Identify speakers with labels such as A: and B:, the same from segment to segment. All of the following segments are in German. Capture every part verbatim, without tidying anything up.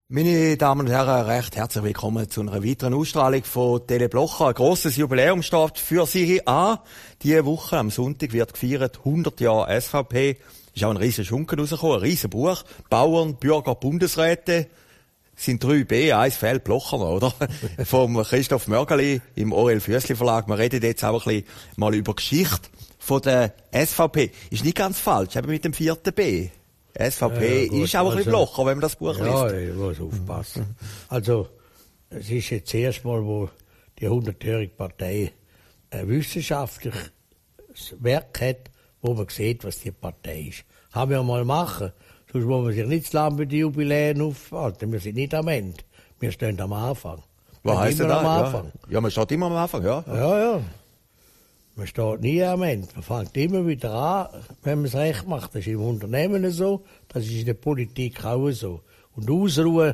A: Meine Damen und Herren, recht herzlich willkommen zu einer weiteren Ausstrahlung von Tele Blocher. Ein grosses Jubiläum steht für Sie an. Diese Woche, am Sonntag, wird gefeiert hundert Jahre S V P. Ist auch ein riesen Schunken rausgekommen, ein riesen Buch. Bauern, Bürger, Bundesräte. Sind drei B, eins fehlt Blocher noch, oder? Vom Christoph Mörgeli im Orel Füssli Verlag. Wir reden jetzt auch ein bisschen mal über Geschichte von der S V P. Ist nicht ganz falsch, eben mit dem vierten B. S V P ja, gut, ist auch ein bisschen also, Blocher, wenn man das Buch
B: ja,
A: liest.
B: Ja, ich muss aufpassen. Also, es ist jetzt das erste Mal, wo die hundertjährige Partei ein wissenschaftliches Werk hat, wo man sieht, was die Partei ist. Haben wir mal machen. Sonst muss man sich nicht zu lange bei den Jubiläen aufhalten. Wir sind nicht am Ende. Wir stehen am Anfang.
A: Was heisst das?
B: Am Anfang.
A: Ja. ja, man steht immer am Anfang, ja.
B: Ja, ja. Man steht nie am Ende. Man fängt immer wieder an, wenn man es recht macht. Das ist im Unternehmen so, das ist in der Politik auch so. Und ausruhen,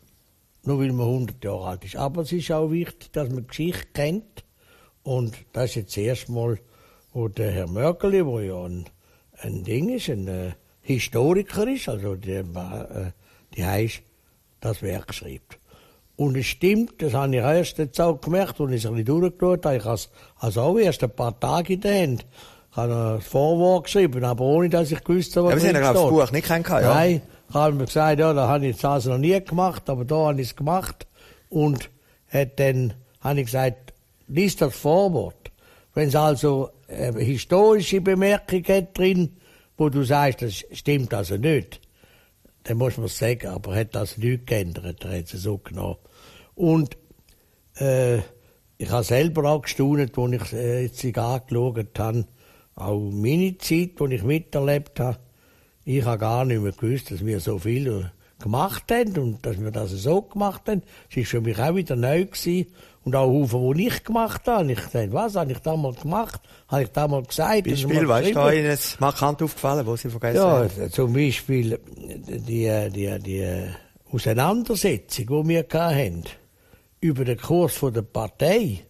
B: nur weil man hundert Jahre alt ist. Aber es ist auch wichtig, dass man die Geschichte kennt. Und das ist jetzt das erste Mal, wo der Herr Mörgeli, der ja ein, ein Ding ist, ein äh, Historiker ist, also der, äh, die heisst, das Werk schreibt. Und es stimmt, das habe ich erst jetzt auch gemerkt, als ich es ein bisschen durchgeschaut habe. Ich habe es auch erst ein paar Tage in der Hand. Ich habe ein Vorwort geschrieben, aber ohne, dass ich gewusst habe, was
A: ja, aber Sie haben das Buch nicht kennengelernt, ja?
B: Nein, ich habe mir gesagt, ja, da habe ich das also noch nie gemacht, aber da habe ich es gemacht. Und hat dann habe ich gesagt, lies das Vorwort. Wenn es also eine historische Bemerkung hat drin, wo du sagst, das stimmt also nicht, dann muss man es sagen, aber er hat das nicht geändert, er hat es so genommen. Und äh, ich habe selber auch gestaunt, als ich äh, jetzt angeschaut habe, auch meine Zeit, die ich miterlebt habe. Ich habe gar nicht mehr gewusst, dass wir so viel gemacht haben und dass wir das so gemacht haben. Es war für mich auch wieder neu gewesen. Und auch Haufen, die ich gemacht habe. Ich dachte, was habe ich damals gemacht? Habe ich damals gesagt?
A: Beispiel, weißt du, da Ihnen jetzt markant aufgefallen, wo Sie vergessen
B: ja,
A: haben?
B: Ja, zum Beispiel die, die, die Auseinandersetzung, die wir hatten, über den Kurs von der Partei,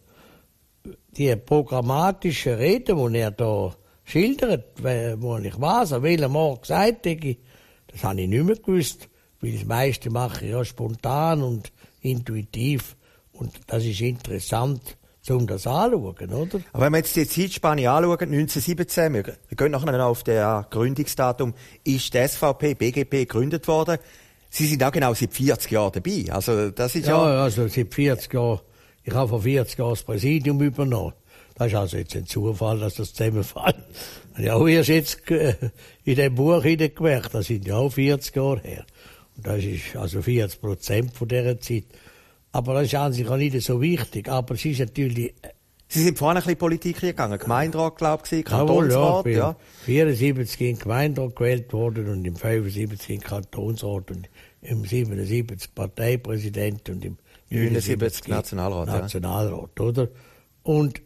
B: die programmatischen Reden, die er da schildert, wo ich weiß, an welchem Ort gesagt habe, das habe ich nicht mehr gewusst, weil das meiste mache ich ja spontan und intuitiv. Und das ist interessant, um das anzuschauen, oder?
A: Aber wenn wir jetzt die Zeitspanne anschauen, neunzehnhundertsiebzehn, wir gehen nachher noch auf das Gründungsdatum, ist die S V P, B G P gegründet worden. Sie sind auch genau seit vierzig Jahren dabei. Also, das ist ja...
B: Ja, also seit vierzig Jahren. Ich habe vor vierzig Jahren das Präsidium übernommen. Das ist also jetzt ein Zufall, dass das zusammenfällt. Ich habe auch erst jetzt äh, in dem Buch hineingemerkt, das sind ja auch vierzig Jahre her. Und das ist also vierzig Prozent von dieser Zeit. Aber das ist an sich auch nicht so wichtig. Aber es ist natürlich...
A: Sie sind vorhin ein bisschen Politik gegangen. Gemeinderat, glaube ich,
B: Kantonsrat,
A: ja.
B: ja. vierundsiebzig in Gemeinderat gewählt worden und im fünfundsiebzig in Kantonsrat und im siebenundsiebzig Parteipräsident und im
A: neunundsiebzig Nationalrat.
B: Nationalrat, ja. Oder? Und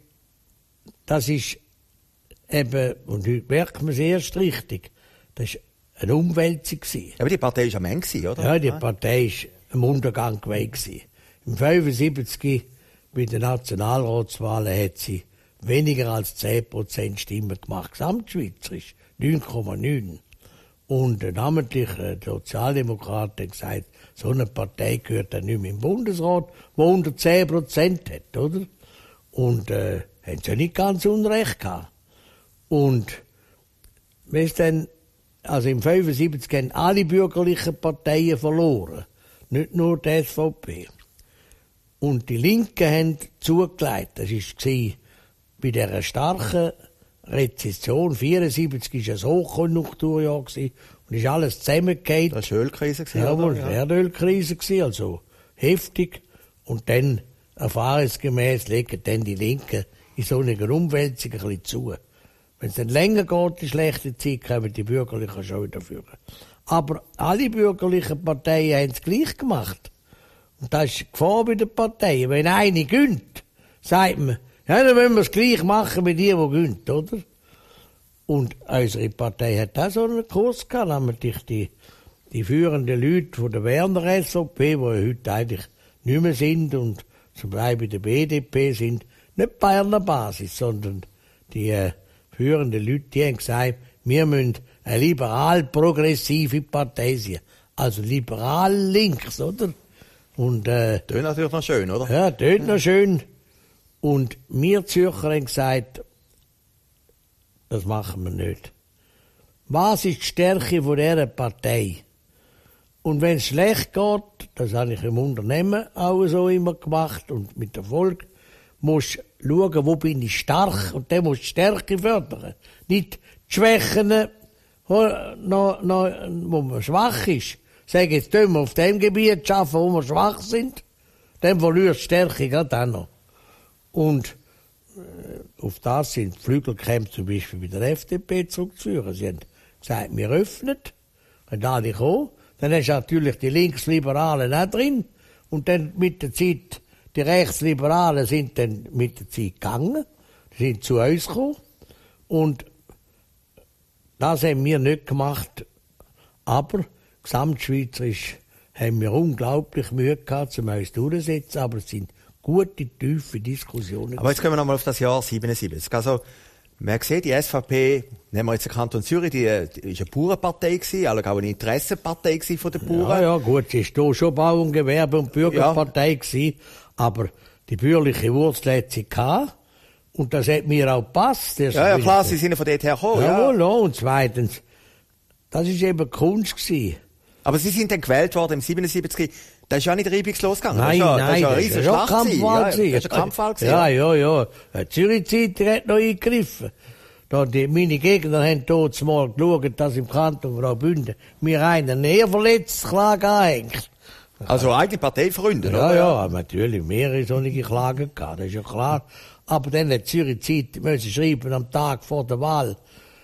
B: das ist eben, und heute merkt man es erst richtig, das war eine Umwälzung.
A: Aber die Partei war am Ende, oder?
B: Ja, die Partei war am Untergang gewesen. Im fünfundsiebzig, bei den Nationalratswahlen, hat sie weniger als zehn Prozent Stimmen gemacht, gesamtschweizerisch, neun Komma neun. Und äh, namentlich äh, die Sozialdemokraten haben gesagt, so eine Partei gehört dann nicht mehr im Bundesrat, die unter zehn Prozent hat, oder? Und äh, haben sie ja nicht ganz unrecht gehabt. Und wenn es dann, also im fünfundsiebzig haben alle bürgerlichen Parteien verloren, nicht nur die S V P. Und die Linken haben zugelegt. Das war bei dieser starken Rezession. vierundsiebzig war ein Hochkonjunkturjahr und ist alles zusammengefallen.
A: Das war Ölkrise.
B: Jawohl, ja, Erdölkrise, also heftig. Und dann, erfahrungsgemäß, legen dann die Linken in so einer Umwälzung ein bisschen zu. Wenn es dann länger geht, die schlechte Zeit, kommen die Bürgerlichen schon wieder führen. Aber alle bürgerlichen Parteien haben es gleich gemacht. Und das ist die Gefahr bei den Parteien. Wenn eine gönnt, sagt man, ja, dann wollen wir es gleich machen mit ihr, die gönnt, oder? Und unsere Partei hat auch so einen Kurs gehabt, nämlich die, die führenden Leute von der Werner S V P, die heute eigentlich nicht mehr sind und zum Beispiel bei der B D P sind, nicht Berner Basis, sondern die äh, führenden Leute, die haben gesagt, wir müssen eine liberal-progressive Partei sein. Also liberal links, oder? Und, äh,
A: tönt natürlich noch schön, oder?
B: Ja, tönt noch schön. Und wir Zürcher haben gesagt, das machen wir nicht. Was ist die Stärke von dieser Partei? Und wenn es schlecht geht, das habe ich im Unternehmen auch so immer gemacht und mit Erfolg, musst du schauen, wo bin ich stark und dann musst du die Stärke fördern. Nicht die Schwächen, wo, noch, noch, wo man schwach ist. Sag jetzt, tun wir auf dem Gebiet arbeiten, wo wir schwach sind, dann verlierst du die Stärke gerade auch noch. Und äh, auf das sind Flügelkämpfe zum Beispiel bei der F D P zurückzuführen. Sie haben gesagt, wir öffnen, wenn alle kommen. Dann hast du natürlich die Linksliberalen auch drin. Und dann mit der Zeit, die Rechtsliberalen sind dann mit der Zeit gegangen. Die sind zu uns gekommen. Und das haben wir nicht gemacht. Aber gesamtschweizerisch haben wir unglaublich Mühe gehabt, um uns durchzusetzen. Aber es sind gute, tiefe Diskussionen.
A: Aber jetzt kommen wir nochmal auf das Jahr siebenundsiebzig. Also, man sieht, die S V P, nehmen wir jetzt den Kanton Zürich, die, die ist eine Bauernpartei gewesen, also auch eine Interessenpartei gewesen von den Bauern.
B: Ja, ja, gut, sie ist hier schon Bauern, Gewerbe und Bürgerpartei ja. gewesen, aber die bürgerliche Wurzel hat sie gehabt, und das hat mir auch gepasst.
A: Ja, ja, klar, sie sind ja von dort her gekommen, ja.
B: Ja, und zweitens, das ist eben Kunst gewesen.
A: Aber sie sind dann gewählt worden im siebenundsiebzig. Das ist ja nicht reibungslos gegangen.
B: Nein,
A: das ist ja,
B: nein,
A: das ist ja eine
B: das ist ein Kampfwahl
A: gewesen. Ja, das ist ein Kampfwahl gewesen.
B: Ja, ja, ja. Die Zürich-Zeitung hat noch eingegriffen. Da die, meine Gegner haben dort mal geschaut, dass im Kanton Graubünden mir einen Eheverletzungsklage anhängt.
A: Also eigene Parteifreunde,
B: ja,
A: oder?
B: Ja, ja, natürlich mehrere solche Klagen gehabt, das ist ja klar. Aber dann hat die Zürich-Zeitung müssen schreiben am Tag vor der Wahl,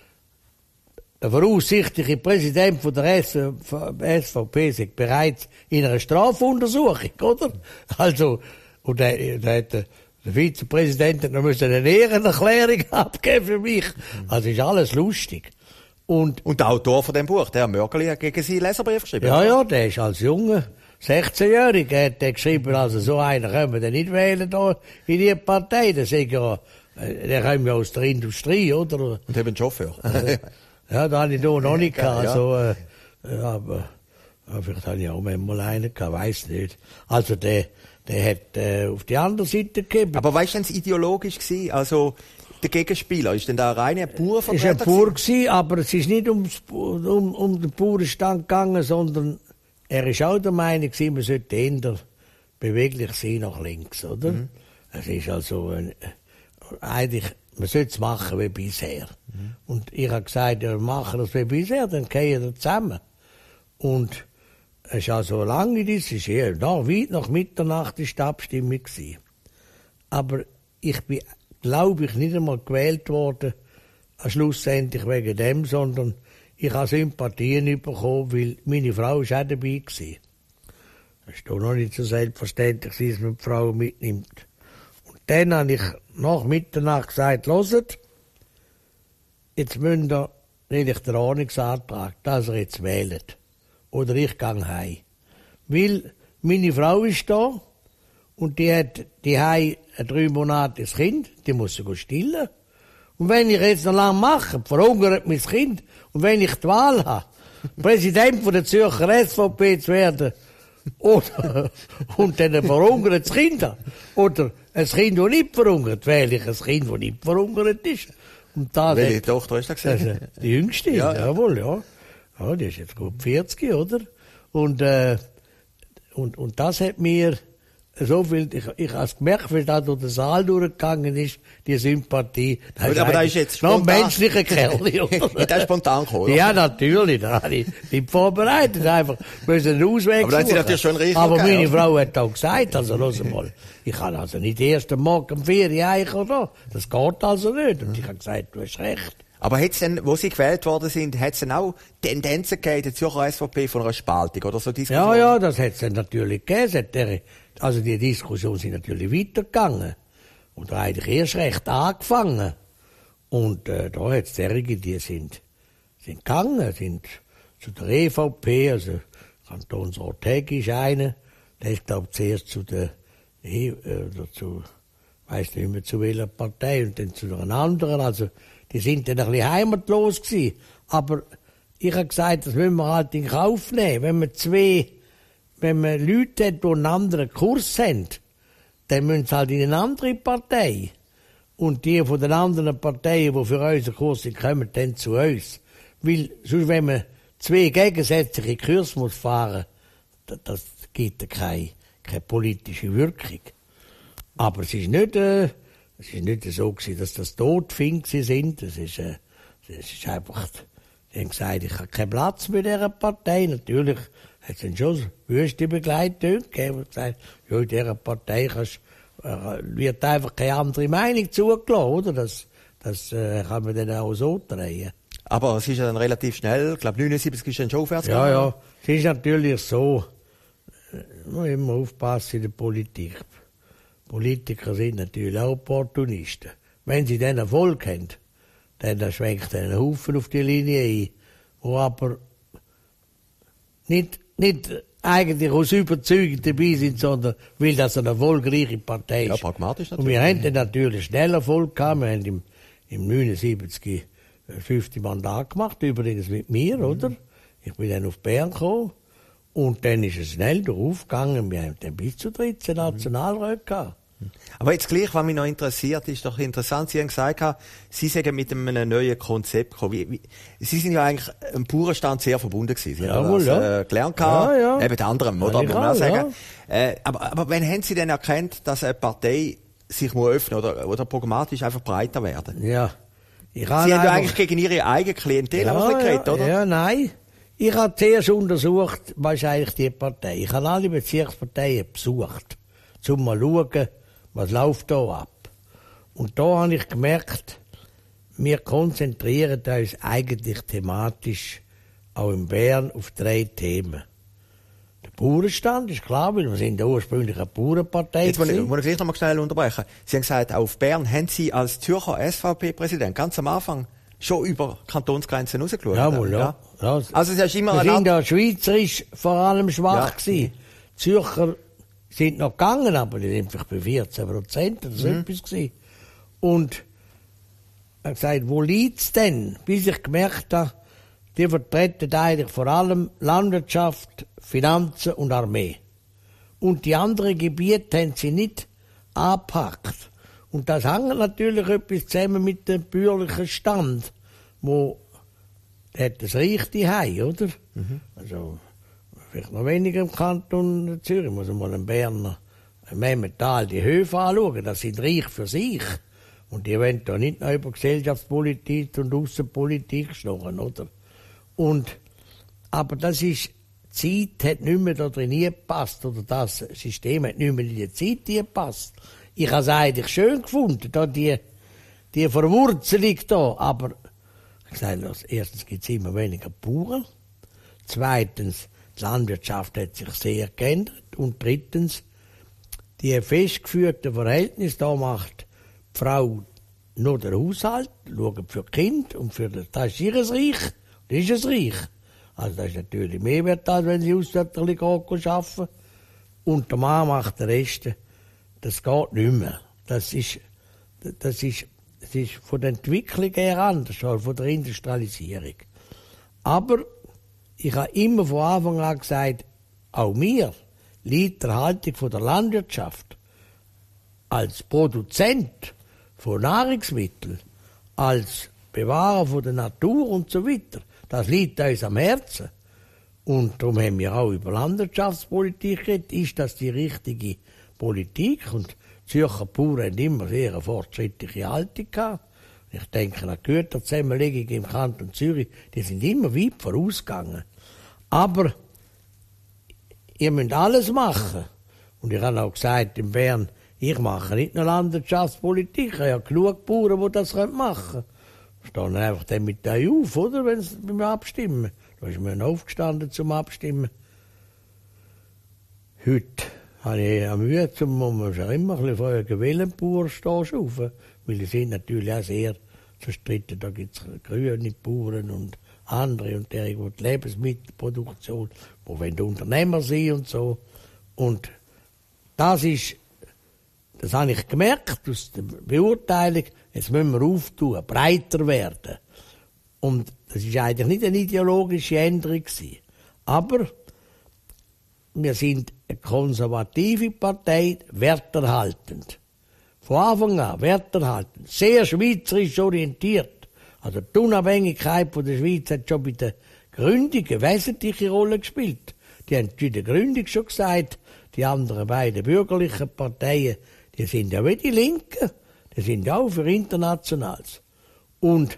B: der voraussichtliche Präsident von der S V P ist bereits in einer Strafuntersuchung, oder? Also, und der, der, der, der Vizepräsident noch müssen eine Ehrenerklärung abgeben für mich. Also ist alles lustig. Und,
A: und der Autor von dem Buch, der Herr Mörgeli, hat gegen Sie Leserbrief geschrieben.
B: Ja, ja, der ist als Junge, sechzehnjähriger, hat der geschrieben, also so einer können wir denn nicht wählen da in die Partei. Das ist ja, der kommt ja aus der Industrie, oder?
A: Und eben Chauffeur.
B: Ja, da hatte ich da noch nicht gehabt,
A: ja.
B: also, äh, ja, aber, ja, vielleicht habe ich auch mal einen gehabt, weiss nicht. Also, der, der hat, äh, auf die andere Seite gegeben.
A: Aber weißt du, denn es ideologisch gewesen? Also, der Gegenspieler, ist denn da reine Bauernvertreter?
B: Es war ein Bauer gewesen, aber es ist nicht ums, um, um den Bauernstand gegangen, sondern er ist auch der Meinung gewesen, man sollte eher beweglich sein nach links, oder? Mhm. Es ist also, äh, eigentlich, man sollte es machen wie bisher. Mhm. Und ich habe gesagt, ja, wir machen das wie bisher, dann gehen wir zusammen. Und es war also lange, das ist eher, nach, weit nach Mitternacht ist die Abstimmung gewesen. Aber ich bin, glaube ich, nicht einmal gewählt worden, schlussendlich wegen dem, sondern ich habe Sympathien bekommen, weil meine Frau ist auch dabei gewesen. Das ist doch noch nicht so selbstverständlich, dass man die Frau mitnimmt. Und dann habe ich nach Mitternacht gesagt, hört, jetzt müsst ihr, nämlich den Ordnungsantrag, dass ihr jetzt wählt. Oder ich gehe heim. Weil meine Frau ist da und die hat die heim ein drei monatiges Kind, die muss sie stillen. Und wenn ich jetzt noch lange mache, verhungert mein Kind. Und wenn ich die Wahl habe, Präsident von der Zürcher S V P zu werden, oder, und dann ein verhungertes Kind habe, oder ein Kind, das nicht verhungert, wähle ich ein Kind, das nicht verhungert ist. Und das
A: Welche
B: hat,
A: Tochter ist das gewesen?
B: Die jüngste,
A: ja, ja.
B: Jawohl, ja. Ja, die ist jetzt gut vierzig, oder? Und, äh, und, und das hat mir so viel, ich, ich habe gemerkt, wie da durch den Saal durchgegangen ist, die Sympathie.
A: Das aber, aber da ist jetzt
B: noch ein
A: spontan.
B: menschlicher Kerl, oder?
A: Der ist spontan gekommen, oder?
B: Ja, natürlich, da habe ich nicht vorbereitet, einfach müssen einen Ausweg
A: aber da hat sie natürlich schon richtig
B: Aber meine
A: oder?
B: Frau hat auch gesagt, also, los mal, ich kann also nicht erst am Morgen um vier Uhr eichen oder das geht also nicht. Und ich habe gesagt, du hast recht.
A: Aber hat's denn, wo sie gewählt worden sind, hat's denn auch Tendenzen gegeben, in der Zürcher S V P von einer Spaltung oder so Diskussionen?
B: Ja, ja, das hat's dann natürlich gegeben. Also die Diskussionen sind natürlich weitergegangen. Und eigentlich erst recht angefangen. Und äh, da hat's derige, die sind, sind gegangen, sind zu der E V P, also Kantonsrat ist einer, der ist, glaube ich, zuerst zu der, e, äh, zu, weiss nicht mehr zu welcher Partei, und dann zu einer anderen, also die sind dann ein bisschen heimatlos gewesen. Aber ich habe gesagt, das müssen wir halt in Kauf nehmen. Wenn man zwei, wenn man Leute hat, die einen anderen Kurs haben, dann müssen sie halt in eine andere Partei. Und die von den anderen Parteien, die für unseren Kurs sind, kommen dann zu uns. Weil, sonst, wenn man zwei gegensätzliche Kurse muss fahren, das, das gibt keine, keine politische Wirkung. Aber es ist nicht, äh, es ist nicht so gewesen, dass das Todfing sind. Es ist, äh, es ist einfach, die haben gesagt, ich habe keinen Platz bei dieser Partei. Natürlich hat es dann schon wüste Begleitung gegeben, und gesagt, ja, in dieser Partei kannst, äh, wird einfach keine andere Meinung zugelassen, oder? Das, das äh, kann man dann auch so drehen.
A: Aber es ist ja dann relativ schnell, ich glaube neunundsiebzig ist dann schon aufwärts
B: Ja,
A: gegangen.
B: ja, es ist natürlich so, man muss immer aufpassen in der Politik. Politiker sind natürlich auch Opportunisten. Wenn sie dann Erfolg haben, dann schwenkt ein Haufen auf die Linie ein, wo aber nicht, nicht eigentlich aus Überzeugung dabei sind, sondern weil das eine erfolgreiche Partei ist.
A: Ja, pragmatisch natürlich.
B: Und wir haben dann natürlich schnell Erfolg gehabt. Wir haben im, im neunundsiebzig fünfte Mandat gemacht, übrigens mit mir, mhm. oder? Ich bin dann auf Bern gekommen. Und dann ist es schnell aufgegangen. Wir haben dann bis zu dreizehn Nationalräte gehabt.
A: Aber jetzt gleich, was mich noch interessiert, ist doch interessant, Sie haben gesagt, Sie sind mit einem neuen Konzept gekommen. Wie, wie, Sie sind ja eigentlich im Bauernstand sehr verbunden gewesen. Sie
B: ja,
A: haben
B: wohl,
A: das
B: ja.
A: äh, gelernt,
B: ja, ja.
A: eben mit anderem, oder?
B: Ja,
A: Muss man sagen.
B: Ja.
A: Äh, aber, aber wann haben Sie denn erkannt, dass eine Partei sich muss öffnen oder, oder programmatisch einfach breiter werden?
B: Ja. Ich
A: Sie haben ja eigentlich gegen Ihre eigene Klientel
B: ja,
A: geredet,
B: ja,
A: oder?
B: Ja, nein. Ich habe zuerst untersucht, was ist eigentlich die Partei. Ich habe alle Bezirksparteien besucht, um mal zu schauen, was läuft da ab. Und da habe ich gemerkt, wir konzentrieren uns eigentlich thematisch auch in Bern auf drei Themen. Der Bauernstand ist klar, weil wir sind ja ursprünglich eine Bauernpartei.
A: Jetzt muss ich, muss ich gleich noch mal schnell unterbrechen. Sie haben gesagt, auf Bern haben Sie als Zürcher S V P-Präsident ganz am Anfang schon über Kantonsgrenzen rausgeschaut.
B: Jawohl, ja. ja.
A: Also es ist immer
B: wir
A: eine
B: sind ja schweizerisch vor allem schwach
A: ja.
B: gewesen. Zürcher sind noch gegangen, aber die sind vielleicht bei vierzehn Prozent oder so
A: mhm.
B: etwas gewesen. Und er hat gesagt, wo liegt's denn? Bis ich gemerkt habe, die vertreten eigentlich vor allem Landwirtschaft, Finanzen und Armee. Und die anderen Gebiete haben sie nicht angepackt. Und das hängt natürlich etwas zusammen mit dem bürgerlichen Stand, wo hat das Reich die Hei, oder? Mhm. Also, vielleicht noch weniger im Kanton Zürich, muss man mal einen Berner, ein Memmental, die Höfe anschauen, das sind Reich für sich. Und die wollen da nicht noch über Gesellschaftspolitik und Außenpolitik schnorren, oder? Und, aber das ist, die Zeit hat nicht mehr da drin gepasst, oder das System hat nicht mehr in die Zeit gepasst. Ich habe es eigentlich schön gefunden, da die, die Verwurzelung da, aber ich habe gesagt, erstens gibt es immer weniger Bauern, zweitens, die Landwirtschaft hat sich sehr geändert und drittens, die festgeführten Verhältnisse, da macht die Frau nur den Haushalt, schaut für die Kinder und für das, das ist ihr Reich, das ist ein Reich. Also das ist natürlich mehr wert, als wenn sie auswärtig arbeiten. Und der Mann macht den Rest. Das geht nicht mehr. Das ist, das ist, das ist von der Entwicklung her anders, als von der Industrialisierung. Aber ich habe immer von Anfang an gesagt, auch mir liegt der Haltung von der Landwirtschaft als Produzent von Nahrungsmitteln, als Bewahrer von der Natur und so weiter. Das liegt uns am Herzen. Und darum haben wir auch über Landwirtschaftspolitik geredet. Ist das die richtige Politik? Und die Zürcher Bauern haben immer sehr eine fortschrittliche Haltung gehabt. Ich denke an die Güterzusammenlegung im Kanton Zürich, die sind immer weit vorausgegangen. Aber ihr müsst alles machen. Und ich habe auch gesagt in Bern, ich mache nicht nur Landwirtschaftspolitik, ich habe ja genug Bauern, die das machen können. Stehen einfach dann mit euch auf, oder, wenn sie beim Abstimmen. Da ist mir aufgestanden zum Abstimmen. Heute habe ich eine Mühe, zum, muss man schon immer ein bisschen vorher gewählt, Bauern stehen auf. Weil die sind natürlich auch sehr verstritten. Da gibt es grüne Bauern und andere und der, die die Lebensmittelproduktion, die wollen Unternehmer sein und so. Und das ist, das habe ich gemerkt aus der Beurteilung, jetzt müssen wir auftun, breiter werden. Und das ist eigentlich nicht eine ideologische Änderung gewesen. Aber wir sind eine konservative Partei, werterhaltend. Von Anfang an werterhaltend, sehr schweizerisch orientiert. Also die Unabhängigkeit von der Schweiz hat schon bei der Gründung eine wesentliche Rolle gespielt. Die haben bei der Gründung schon gesagt, die anderen beiden bürgerlichen Parteien, die sind ja wie die Linken, die sind ja auch für Internationales. Und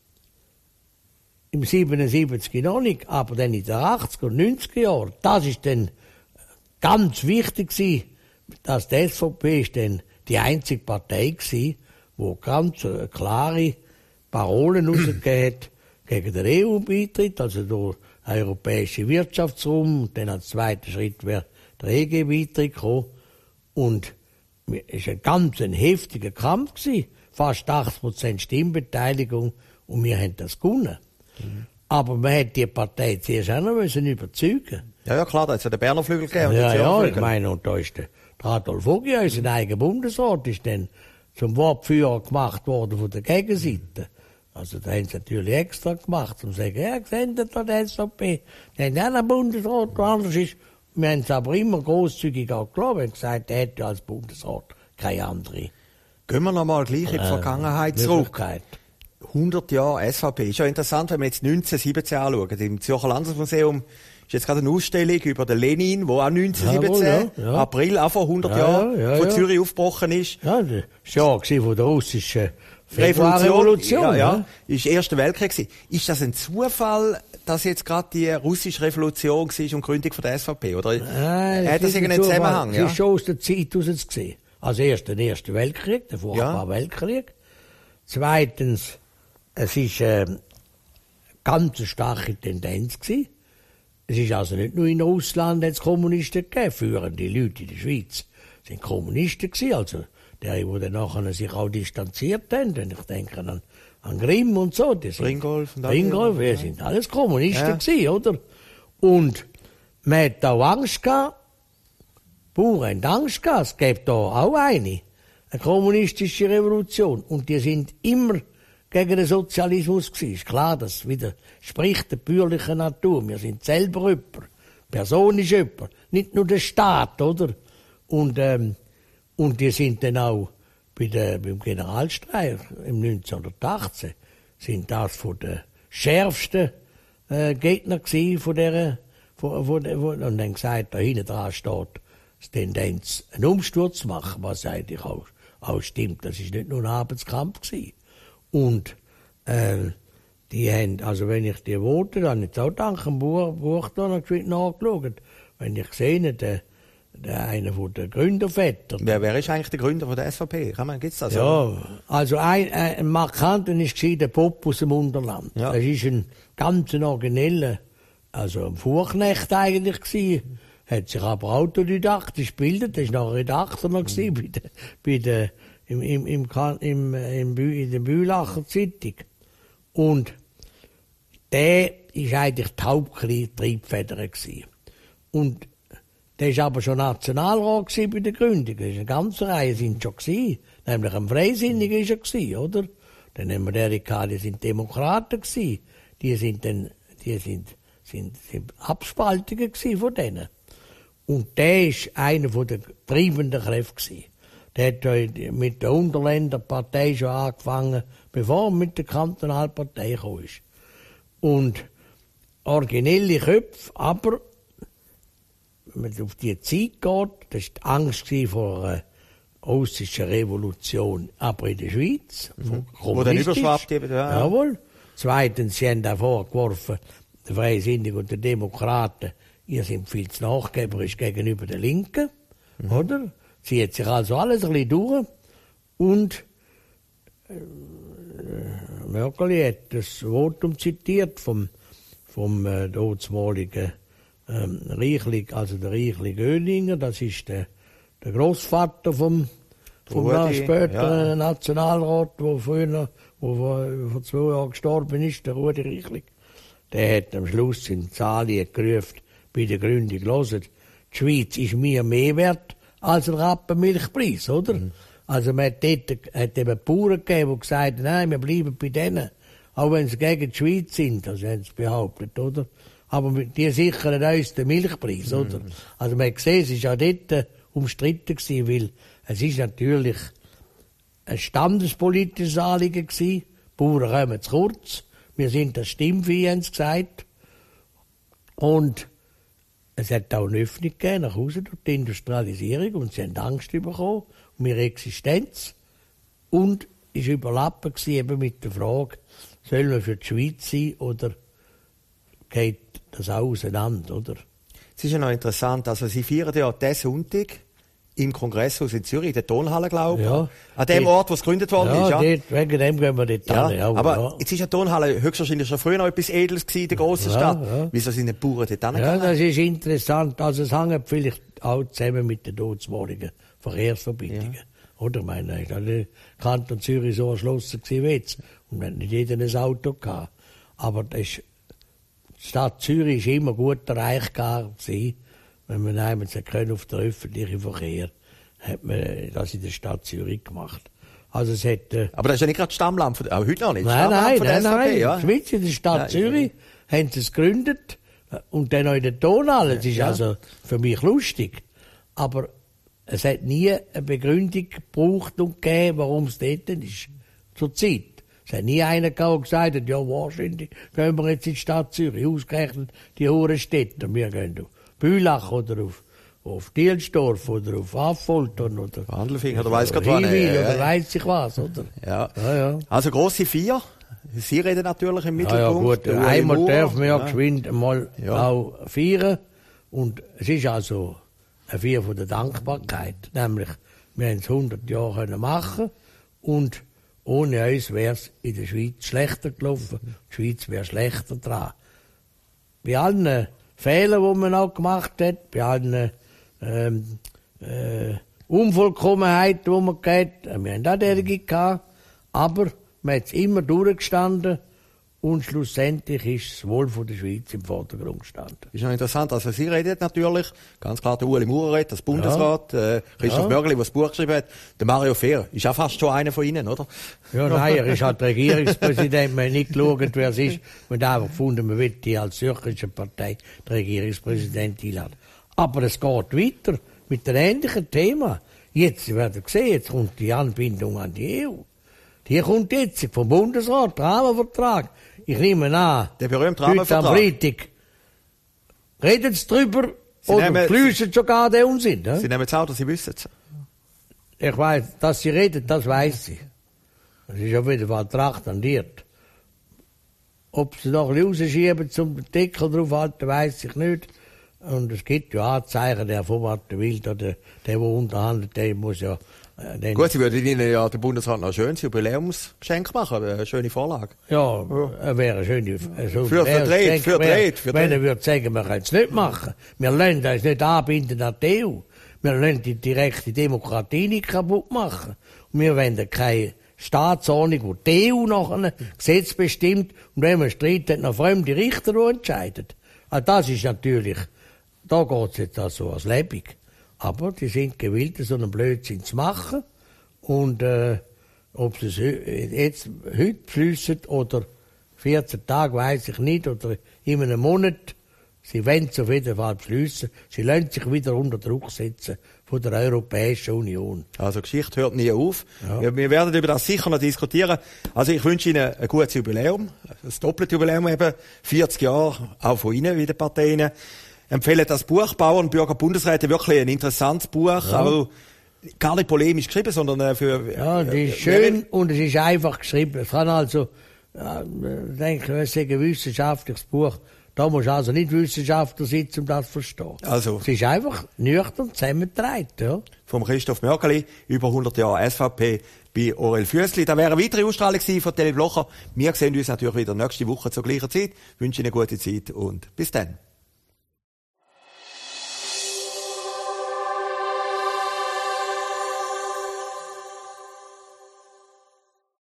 B: im siebenundsiebzig noch nicht, aber dann in den achtziger und neunziger Jahren, das ist dann ganz wichtig gewesen, dass die S V P ist dann die einzige Partei gewesen, die ganz äh, klare Parolen rausgegeben hat gegen den E U-Beitritt, also der europäische Wirtschaftsraum, und dann als zweiter Schritt wäre der E G-Beitritt gekommen. Und es war ein ganz ein heftiger Kampf gewesen, fast achtzig Prozent Stimmbeteiligung, und wir haben das gewonnen. Mhm. Aber man hätte die Partei zuerst auch noch müssen überzeugen.
A: Ja, ja, klar, da hat es ja den Berner Flügel gegeben.
B: Ja, ja, ich meine, und da ist der Adolf Ogi, unser eigener Bundesrat, ist dann zum Wortführer gemacht worden von der Gegenseite. Also, da haben sie natürlich extra gemacht, um zu sagen, ja, gesendet an die S V P. Die haben auch einen Bundesrat, der anders ist. Wir haben es aber immer grosszügig auch geglaubt, wir haben gesagt, er hätte als Bundesrat keine andere.
A: Gehen wir nochmal gleich in die Vergangenheit äh, zurück. hundert Jahre S V P. Ist ja interessant, wenn wir jetzt neunzehnhundertsiebzehn anschauen. Im Zürcher Landesmuseum ist jetzt gerade eine Ausstellung über den Lenin, der auch neunzehnhundertsiebzehn, ja, ja. April, auch vor hundert ja, Jahren, ja, ja, von Zürich ja. aufgebrochen ist.
B: Ja, das war ja von der russischen Februarrevolution.
A: Ja, ja. Ist der Erste Weltkrieg gewesen. Ist das ein Zufall, dass jetzt gerade die russische Revolution war und die Gründung von der S V P? Oder
B: Nein,
A: hat das irgendeinen Zusammenhang?
B: Ja? Das ist schon aus der Zeit heraus gesehen. Also erst der Erste Weltkrieg, der furchtbare ja. Weltkrieg. Zweitens, es war äh, eine ganz starke Tendenz gewesen. Es ist also nicht nur in Russland hat es Kommunisten gegeben, führende Leute in der Schweiz sind Kommunisten gewesen, also der, die dann nachher sich auch distanziert haben, wenn ich denke an, an Grimm und so.
A: Ringolf und
B: Ringolf, wir sind alles Kommunisten ja. gewesen, oder? Und man hat auch Angst gehabt, Bauern haben Angst gehabt, es gibt da auch eine, eine kommunistische Revolution, und die sind immer gegen den Sozialismus gewesen. Ist klar, das widerspricht der bürgerlichen Natur. Wir sind selber jemand. Person ist jemand. Nicht nur der Staat, oder? Und, ähm, und die sind dann auch bei der, beim Generalstreik im neunzehnhundertachtzehn sind das von den schärfsten äh, Gegner gewesen von der, von, von der, von, und dann gesagt, da hinten dran steht, die Tendenz, einen Umsturz zu machen, was eigentlich auch, auch stimmt. Das ist nicht nur ein Arbeitskampf gewesen. Und äh, die haben, also wenn ich die Worte, dann jetzt auch dank dem Buch, Buch da noch nachgeschaut, wenn ich sehe, der, der einer von den Gründervätern.
A: Wer, wer ist eigentlich der Gründer von der S V P? Kann man, gibt's das?
B: Ja, also ein, ein markanter ist der Pop aus dem Unterland. Ja. Das ist ein ganz origineller, also ein Fuhrknecht eigentlich gewesen. Hat sich aber autodidaktisch gebildet, das war noch Redakteur noch gewesen, bei der, bei der Im, im, im, im, im, in der Bühlacher Zeitung. Und der war eigentlich die Haupttriebfeder gewesen. Und der war aber schon Nationalrat bei der Gründung. Das ist eine ganze Reihe sind schon gewesen. Nämlich ein Freisinniger ist er gewesen, oder? Dann haben wir der die sind Demokraten gewesen. Die sind dann, die sind, sind, sind Abspaltungen gewesen von denen. Und der ist einer von der treibenden Kräfte gewesen. Der hat mit der Unterländerpartei schon angefangen, bevor er mit der Kantonalpartei gekommen ist. Und originelle Köpfe, aber wenn man auf die Zeit geht, das war die Angst vor einer russischen Revolution, aber in der Schweiz.
A: Mhm. Wo dann überschwappt eben, ja.
B: Jawohl. Zweitens, sie haben da vorgeworfen, die Freisinnigen und die Demokraten, ihr seid viel zu nachgeberisch gegenüber den Linken, mhm. oder? Zieht sich also alles ein bisschen durch. Und äh, Merkel hat das Votum zitiert vom, vom äh, damaligen ähm, Reichling, also der Reichling Oehlinger, das ist der, der Großvater vom, vom Rudi, späteren ja. Nationalrat, der früher, wo vor, vor zwei Jahren gestorben ist, der Rudi Reichling. Der hat am Schluss in Zahlen gerufen, bei der Gründung, hört, die Schweiz ist mir mehr wert als ein Rappen Milchpreis, oder? Mhm. Also man hat dort hat eben Bauern gegeben, die gesagt haben, nein, wir bleiben bei denen. auch wenn sie gegen die Schweiz sind, also haben sie behauptet, oder? Aber die sichern uns den Milchpreis, oder? Mhm. Also man hat gesehen, es war auch dort äh, umstritten gewesen, weil es ist natürlich ein standespolitisches Anliegen gewesen. Die Bauern kommen zu kurz. Wir sind das Stimmvieh, haben sie gesagt. Und es hat auch eine Öffnung gegeben nach Hause durch die Industrialisierung und sie haben Angst bekommen um ihre Existenz. Und es war überlappend gewesen, eben mit der Frage, soll man für die Schweiz sein oder geht das auch auseinander, oder?
A: Es ist ja noch interessant, also Sie feiern ja diesen Sonntag im Kongresshaus in Zürich, in der Tonhalle, glaube ich. Ja, an dem Ort, wo es gegründet worden
B: ja,
A: ist. Ja,
B: dort, wegen dem gehen wir dort
A: ja,
B: alle. Ja,
A: aber
B: ja.
A: jetzt ist ja die Tonhalle höchstwahrscheinlich schon früher noch etwas Edles gewesen, in der grossen
B: ja,
A: Stadt.
B: Ja.
A: Wieso sind die Bauern dort hingegangen?
B: Ja, das ist interessant. Also es hängt vielleicht auch zusammen mit den dortmaligen Verkehrsverbindungen. Ja. Oder? Ich meine, der Kanton Zürich so erschlossen gewesen wie jetzt. Und wenn nicht jeder ein Auto gehabt. Aber das ist, die Stadt Zürich war immer gut erreichbar gewesen, wenn man einmal können auf den öffentlichen Verkehr, hat man das in der Stadt Zürich gemacht. Also es hat, äh,
A: aber das ist ja nicht gerade Stammland, von, auch heute noch nicht.
B: Nein, nein,
A: von der
B: nein, nein.
A: Ja.
B: In der Schweiz, in der Stadt ja, Zürich, ja. haben sie es gegründet. Und dann auch in der Tonhalle. Das ist ja. also für mich lustig. Aber es hat nie eine Begründung gebraucht und gegeben, warum es dort ist. Zur Zeit. Es hat nie einer gesagt, ja, wahrscheinlich gehen wir jetzt in die Stadt Zürich. Ausgerechnet die hohen Städte. Wir gehen auf Bülach oder auf, auf Dielsdorf oder auf Affoltern oder
A: Handelfing oder weiss Gott was.
B: Oder weiss ich was, oder?
A: Ja.
B: Ja, ja.
A: Also grosse Vier. Sie reden natürlich im Mittelpunkt.
B: Ja, ja gut. Einmal
A: Mauer.
B: dürfen wir ja, ja. geschwind mal
A: ja.
B: auch feiern. Und es ist also eine Feier von der Dankbarkeit. Nämlich, wir haben es hundert Jahre machen und ohne uns wäre es in der Schweiz schlechter gelaufen. Die Schweiz wäre schlechter dran. Bei allen Fehlern, die man auch gemacht hat, bei allen ähm, äh, Unvollkommenheiten, die man gehabt hat, wir haben auch derige gehabt, aber man hat es immer durchgestanden und schlussendlich ist das Wohl von der Schweiz im Vordergrund gestanden.
A: Ist noch interessant, also Sie reden natürlich, ganz klar der Ueli Maurer redet, das Bundesrat, ja. äh, Christoph ja. Mörgeli, der das Buch geschrieben hat, der Mario Fehr, ist auch fast schon einer von Ihnen, oder?
B: Ja, nein, er ist halt Regierungspräsident, wir haben nicht geschaut, wer es ist, wir haben einfach gefunden, man will die als zürcherische Partei den Regierungspräsident einladen. Aber es geht weiter mit einem ähnlichen Thema. Jetzt, Sie werden sehen, jetzt kommt die Anbindung an die E U. Die kommt jetzt vom Bundesrat, der Rahmenvertrag. Ich nehme an,
A: der berühmte Rahmenvertrag.
B: Am Freitag reden Sie drüber
A: Sie
B: oder
A: nehmen,
B: fliessen sogar den Unsinn.
A: Ne? Sie nehmen es auch, dass Sie wissen es.
B: Ich weiss, dass Sie reden, das weiss ich. Das ist auf jeden Fall traktandiert. Ob Sie noch ein bisschen rausschieben, zum Deckel draufhalten, weiss ich nicht. Und es gibt ja Anzeichen, der Vorwärter will, der, der, der unterhandelt, der muss ja... Äh,
A: Gut, Sie würden Ihnen ja den Bundesrat noch ein schönes Jubiläumsgeschenk machen, eine schöne Vorlage.
B: Ja, ja. wäre eine schöne... Äh, so
A: für verdreht, für verdreht.
B: Wenn er würde sagen, wir können es nicht machen. Wir lassen uns nicht anbinden an die E U. Wir lassen die direkte Demokratie nicht kaputt machen. Und wir wollen keine Staatsordnung, wo die E U noch ein Gesetz bestimmt und wenn man Streit hat, noch fremde Richter, die entscheiden. Also das ist natürlich... Da geht es jetzt also als Lebig. Aber die sind gewillt, so einen Blödsinn zu machen. Und äh, ob sie es jetzt heute beschliessen oder vierzehn Tage, weiss ich nicht, oder in einem Monat, sie wollen es auf jeden Fall beschliessen. Sie lassen sich wieder unter Druck setzen von der Europäischen Union.
A: Also Geschichte hört nie auf.
B: Ja.
A: Wir, wir werden über das sicher noch diskutieren. Also ich wünsche Ihnen ein gutes Jubiläum, ein doppelte Jubiläum eben, vierzig Jahre, auch von Ihnen, wie den Parteien. Empfehle das Buch Bauern, Bürger, Bundesräte, wirklich ein interessantes Buch, ja. Auch gar nicht polemisch geschrieben, sondern für...
B: Ja, das ist schön und es ist einfach geschrieben. Es kann also, ja, ich denke, es ist ein wissenschaftliches Buch. Da muss also nicht Wissenschaftler sitzen, um das zu verstehen.
A: Also.
B: Es ist einfach nüchtern zusammengetragen, ja.
A: Vom Christoph Mörgeli, über hundert Jahre S V P bei Aurel Füssli. Da wäre eine weitere Ausstrahlung von Tele Blocher. Wir sehen uns natürlich wieder nächste Woche zur gleichen Zeit. Ich wünsche Ihnen eine gute Zeit und bis dann.